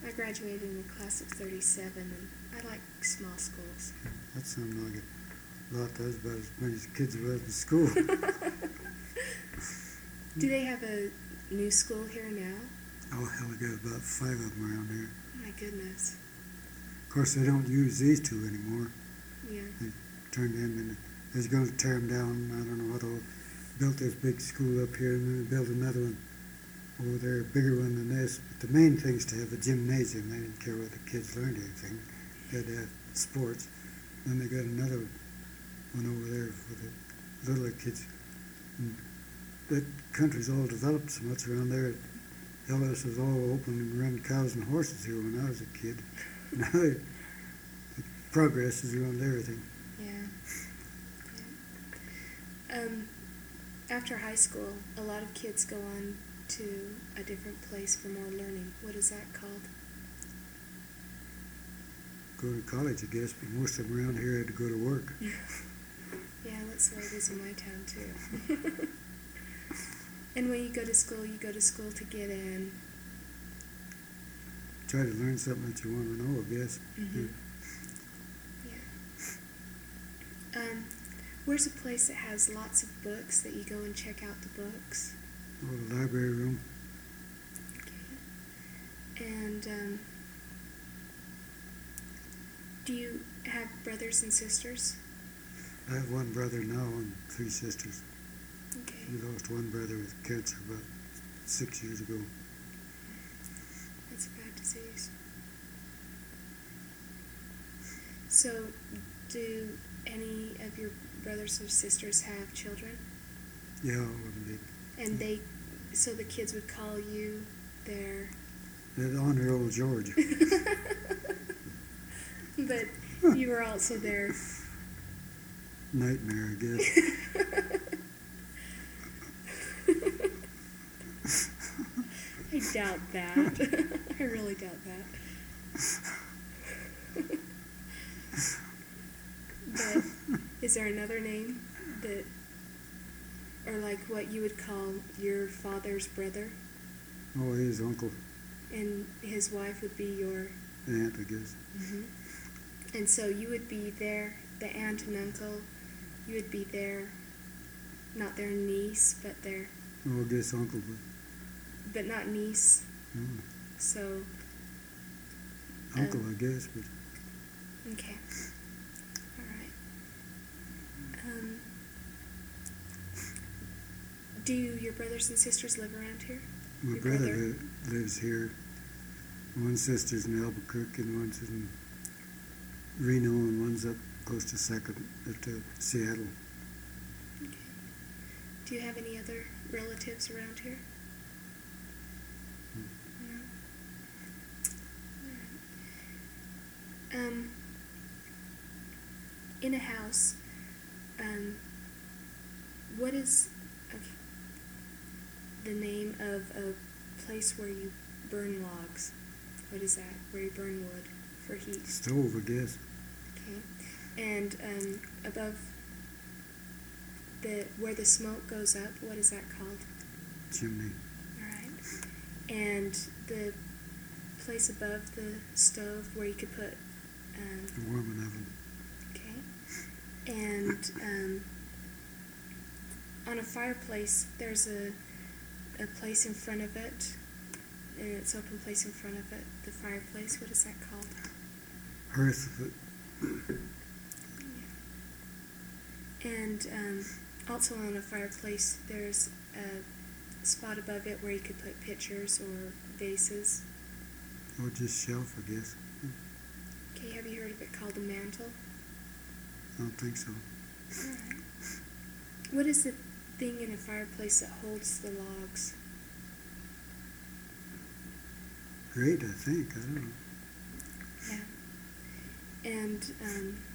I graduated in the class of 37, and I like small schools. That sounds like a lot. That's about as many kids as in school. Do they have a new school here now? Oh, hell, we got about 5 of them around here. My goodness. Of course, they don't use these two anymore. Yeah. They turned them in. They was going to tear them down. I don't know what all. Built this big school up here, and then they built another one over there, a bigger one than this. But the main thing is to have a gymnasium. They didn't care whether the kids learned anything. They had to have sports. Then they got another one over there for the littler kids. And that country's all developed so much around there. Ellis was all open and running cows and horses here when I was a kid. Now the progress is around everything. Yeah. After high school, a lot of kids go on to a different place for more learning. What is that called? Go to college, I guess, but most of them around here had to go to work. Yeah, that's the way it is in my town, too. And when you go to school to get in. Try to learn something that you want to know, I guess. Mm-hmm. Yeah. Where's a place that has lots of books that you go and check out the books? Oh, the library room. Okay. And do you have brothers and sisters? I have one brother now and 3 sisters. Okay. We lost one brother with cancer about 6 years ago. That's a bad disease. So, do any of your brothers or sisters have children? Yeah, all of them did. And so the kids would call you their... They'd honor old George. But you were also their... Nightmare, I guess. I doubt that. I really doubt that. But is there another name that, or like what you would call your father's brother? Oh, his uncle. And his wife would be your... Aunt, I guess. Mm-hmm. And so you would be their, the aunt and uncle, you would be their, not their niece, but their... Oh, I guess uncle, but not niece. No. So... Uncle, I guess, but... Okay. All right. Do your brothers and sisters live around here? My Your brother lives here. One sister's in Albuquerque and one's in Reno and one's up close to Seattle. Okay. Do you have any other relatives around here? No? All right. In a house, what is the name of a place where you burn logs? What is that? Where you burn wood for heat? Stove, I guess. Okay. And above where the smoke goes up, what is that called? Chimney. All right. And the place above the stove where you could put... A warming oven. Okay. And on a fireplace, there's a place in front of it, and it's open place in front of it, the fireplace. What is that called? Hearth. Yeah. And also on a fireplace, there's a spot above it where you could put pitchers or vases. Or just shelf, I guess. Okay, have you heard of it called a mantle? I don't think so. All right. What is the thing in a fireplace that holds the logs? Grate, I think. I don't know. Yeah. And